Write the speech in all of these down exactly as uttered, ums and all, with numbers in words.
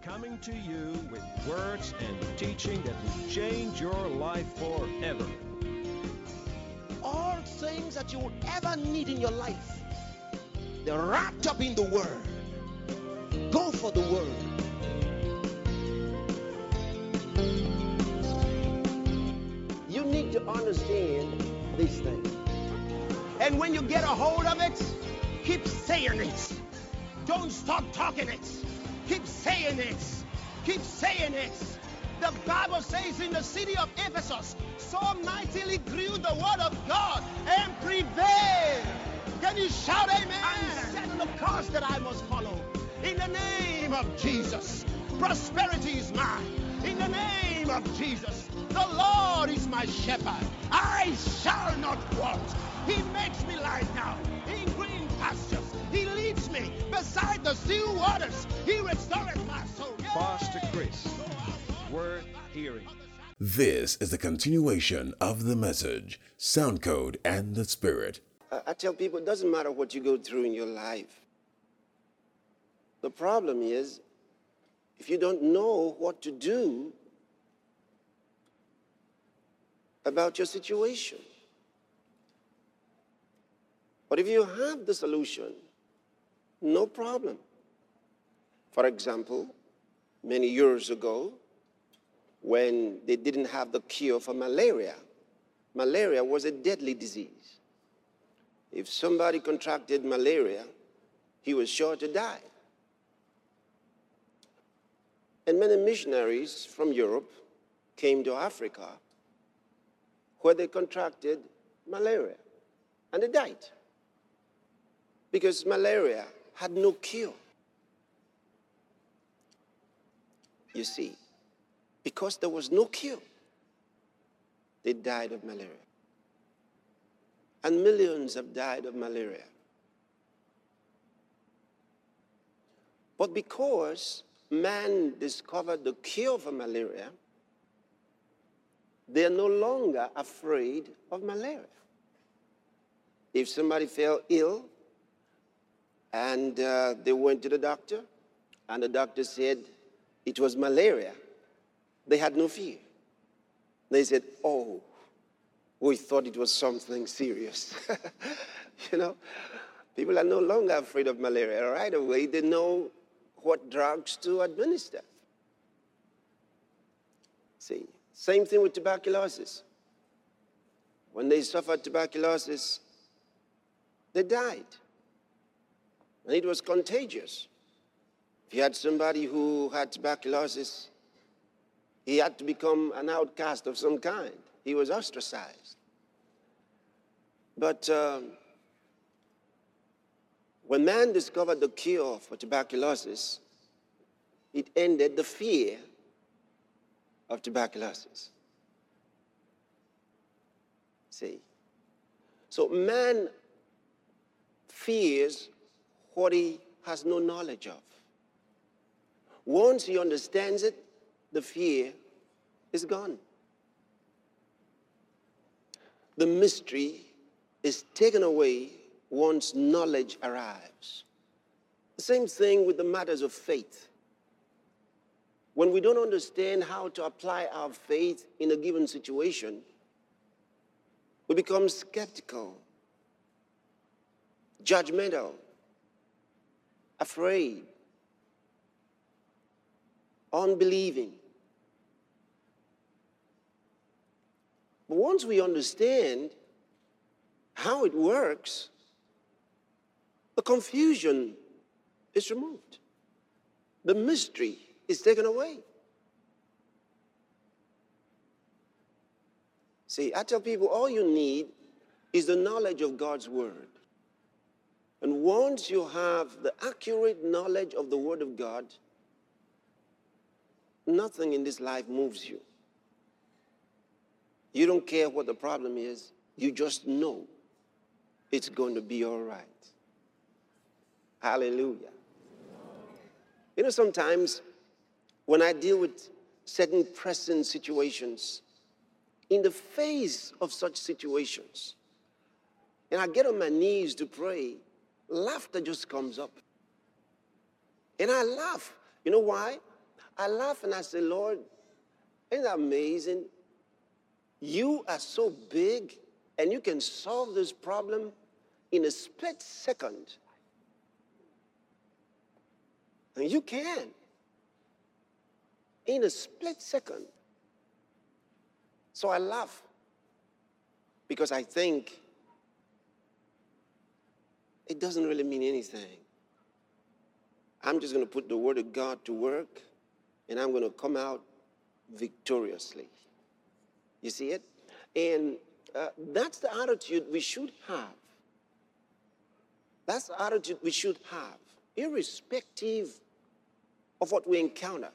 coming to you with words and teaching that will change your life forever. All things that you would ever need in your life, they're wrapped up in the Word. Go for the Word. You need to understand these things. And when you get a hold of it, keep saying it. Don't stop talking it. Keep saying it. Keep saying it. The Bible says in the city of Ephesus, so mightily grew the word of God and prevailed. Can you shout amen? I'm setting the course that I must follow. In the name of Jesus, prosperity is mine. In the name of Jesus, the Lord is my shepherd. I shall not want. He makes me lie down in green pastures. He leads me beside the still waters. He restores my soul. Pastor Chris, worth hearing. This is the continuation of the message, Sound Code and the Spirit. I, I tell people, it doesn't matter what you go through in your life. The problem is, if you don't know what to do about your situation. But if you have the solution, no problem. For example, many years ago, when they didn't have the cure for malaria, malaria was a deadly disease. If somebody contracted malaria, he was sure to die. And many missionaries from Europe came to Africa where they contracted malaria, and they died because malaria had no cure. You see, because there was no cure, they died of malaria. And millions have died of malaria. But because man discovered the cure for malaria, they are no longer afraid of malaria. If somebody fell ill and uh, they went to the doctor and the doctor said it was malaria, they had no fear. They said, oh, we thought it was something serious. You know, people are no longer afraid of malaria. Right away, they know what drugs to administer. See, same thing with tuberculosis. When they suffered tuberculosis, they died. And it was contagious. If you had somebody who had tuberculosis, he had to become an outcast of some kind. He was ostracized. But um, when man discovered the cure for tuberculosis, it ended the fear of tuberculosis. See? So man fears what he has no knowledge of. Once he understands it, the fear is gone. The mystery is taken away once knowledge arrives. The same thing with the matters of faith. When we don't understand how to apply our faith in a given situation, we become skeptical, judgmental, afraid, unbelieving. But once we understand how it works, the confusion is removed. The mystery is taken away. See, I tell people all you need is the knowledge of God's Word. And once you have the accurate knowledge of the Word of God, nothing in this life moves you. You don't care what the problem is. You just know it's going to be all right. Hallelujah. You know, sometimes when I deal with certain pressing situations, in the face of such situations, and I get on my knees to pray, laughter just comes up. And I laugh. You know why? I laugh and I say, Lord, isn't that amazing? You are so big and you can solve this problem in a split second. And you can. In a split second. So I laugh because I think it doesn't really mean anything. I'm just going to put the word of God to work and I'm going to come out victoriously. You see it? And uh, that's the attitude we should have. That's the attitude we should have, irrespective of what we encounter.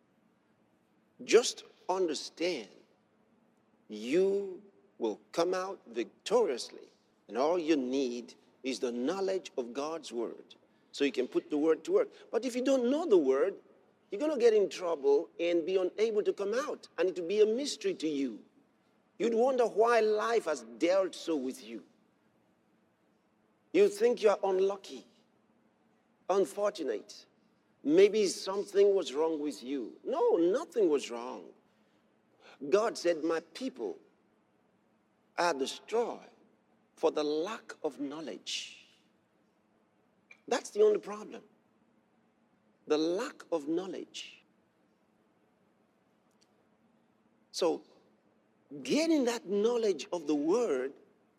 Just understand, you will come out victoriously, and all you need is the knowledge of God's word, so you can put the word to work. But if you don't know the word, you're going to get in trouble and be unable to come out, and it will be a mystery to you. You'd wonder why life has dealt so with you. You think you're unlucky, unfortunate. Maybe something was wrong with you. No, nothing was wrong. God said, my people are destroyed for the lack of knowledge. That's the only problem. The lack of knowledge. So, getting that knowledge of the word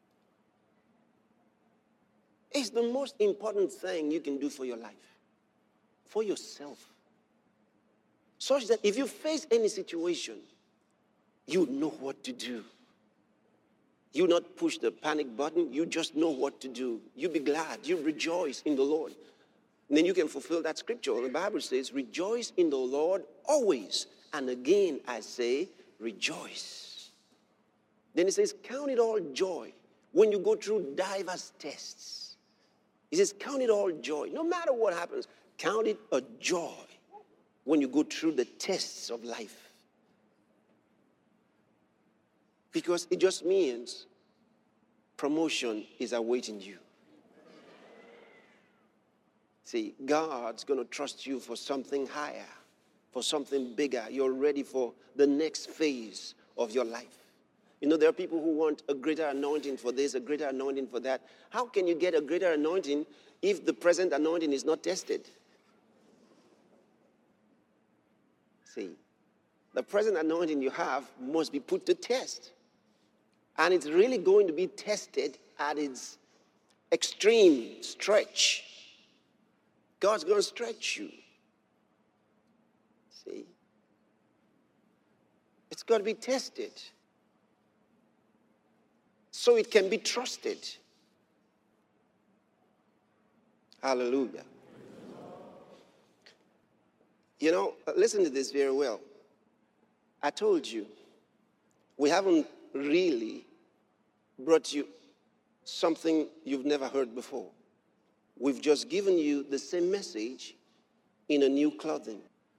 is the most important thing you can do for your life, for yourself. Such that if you face any situation, you know what to do. You not push the panic button, you just know what to do. You be glad, you rejoice in the Lord. And then you can fulfill that scripture. The Bible says, rejoice in the Lord always. And again, I say, rejoice. Then it says, count it all joy when you go through diverse tests. He says, count it all joy. No matter what happens, count it a joy when you go through the tests of life. Because it just means promotion is awaiting you. See, God's going to trust you for something higher, for something bigger. You're ready for the next phase of your life. You know, there are people who want a greater anointing for this, a greater anointing for that. How can you get a greater anointing if the present anointing is not tested? See, the present anointing you have must be put to test. And it's really going to be tested at its extreme stretch. God's going to stretch you. See? It's got to be tested so it can be trusted. Hallelujah. You know, listen to this very well. I told you, we haven't really brought you something you've never heard before. We've just given you the same message in a new clothing.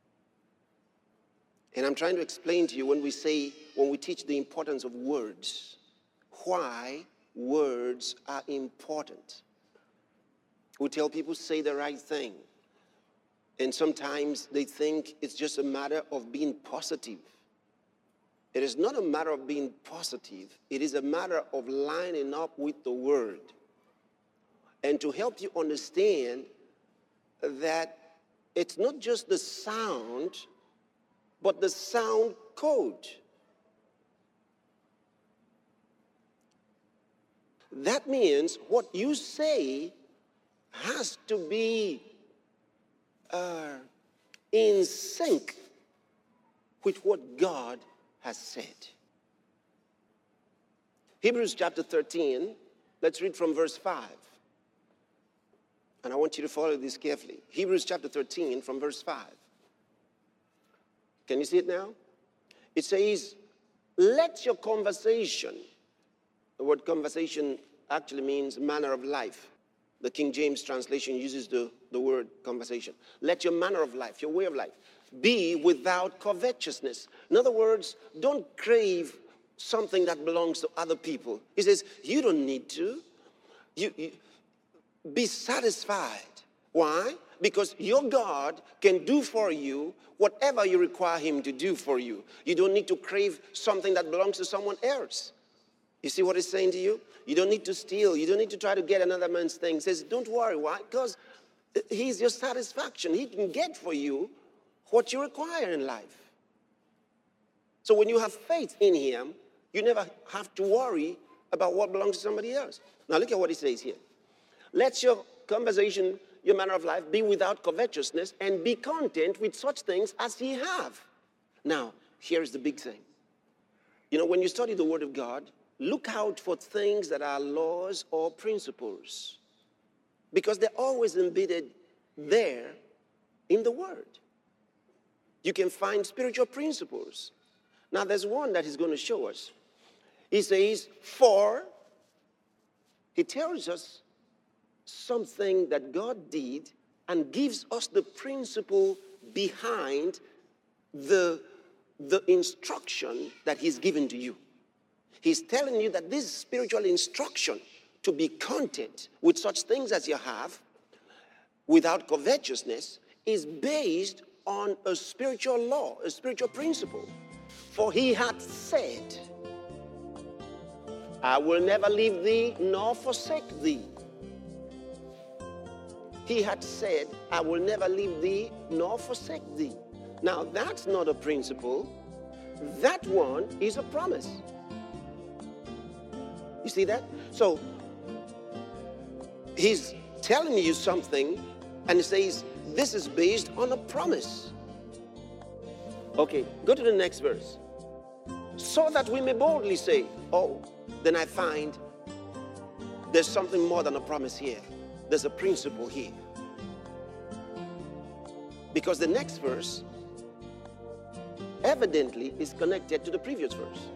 And I'm trying to explain to you when we say, when we teach the importance of words, why words are important. We tell people say the right thing. And sometimes they think it's just a matter of being positive. It is not a matter of being positive. It is a matter of lining up with the word. And to help you understand that it's not just the sound, but the sound code. That means what you say has to be uh, in sync with what God has said. Hebrews chapter thirteen, let's read from verse five. And I want you to follow this carefully. Hebrews chapter thirteen from verse five. Can you see it now? It says, let your conversation, the word conversation actually means manner of life. The King James translation uses the, the word conversation. Let your manner of life, your way of life, be without covetousness. In other words, don't crave something that belongs to other people. He says, you don't need to. You, you be satisfied. Why? Because your God can do for you whatever you require him to do for you. You don't need to crave something that belongs to someone else. You see what it's saying to you? You don't need to steal. You don't need to try to get another man's thing. It says, don't worry. Why? Because he's your satisfaction. He can get for you what you require in life. So when you have faith in him, you never have to worry about what belongs to somebody else. Now look at what he says here. Let your conversation, your manner of life, be without covetousness, and be content with such things as ye have. Now, here's the big thing. You know, when you study the Word of God, look out for things that are laws or principles, because they're always embedded there in the Word. You can find spiritual principles. Now, there's one that he's going to show us. He says, for, he tells us something that God did and gives us the principle behind the, the instruction that he's given to you. He's telling you that this spiritual instruction to be content with such things as you have, without covetousness, is based on a spiritual law, a spiritual principle. For he hath said, I will never leave thee nor forsake thee. He had said, I will never leave thee nor forsake thee. Now, that's not a principle. That one is a promise. You see that? So, he's telling you something, and he says, this is based on a promise. Okay, go to the next verse. So that we may boldly say, oh, then I find there's something more than a promise here. There's a principle here. Because the next verse evidently is connected to the previous verse.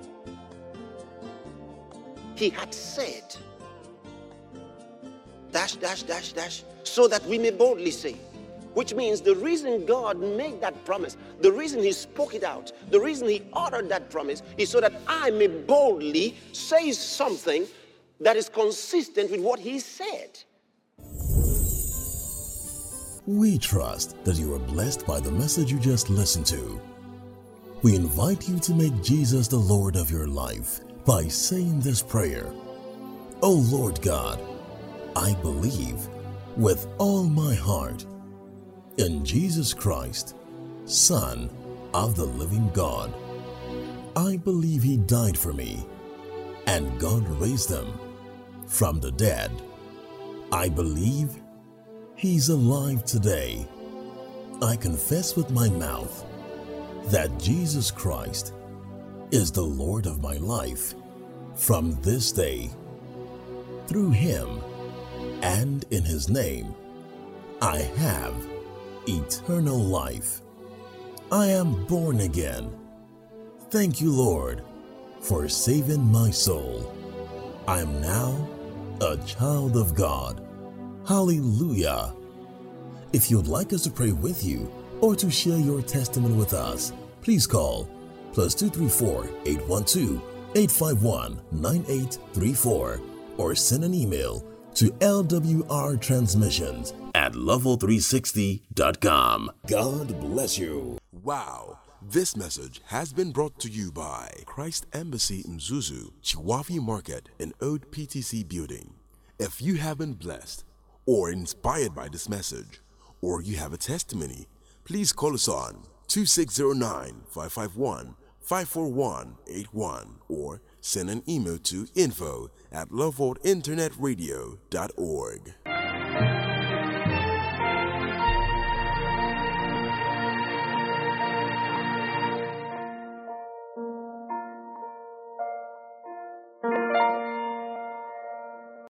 He had said, dash, dash, dash, dash, so that we may boldly say. Which means the reason God made that promise, the reason he spoke it out, the reason he uttered that promise is so that I may boldly say something that is consistent with what he said. We trust that you are blessed by the message you just listened to. We invite you to make Jesus the Lord of your life by saying this prayer. Oh Lord God, I believe with all my heart in Jesus Christ, Son of the living God. I believe he died for me, and God raised him from the dead. I believe he's alive today. I confess with my mouth that Jesus Christ is the Lord of my life from this day. Through him and in his name, I have eternal life. I am born again. Thank you, Lord, for saving my soul. I am now a child of God. Hallelujah. If you'd like us to pray with you or to share your testimony with us, please call plus two three four, eight one two, eight five one, nine eight three four or send an email to L W R transmissions at level three sixty dot com. God bless you. Wow. This message has been brought to you by Christ Embassy Mzuzu, Chiwafi Market and Old P T C Building. If you have been blessed or inspired by this message, or you have a testimony, please call us on two six zero nine, five five one, five four one eight one or send an email to info at loveworld internet radio dot org.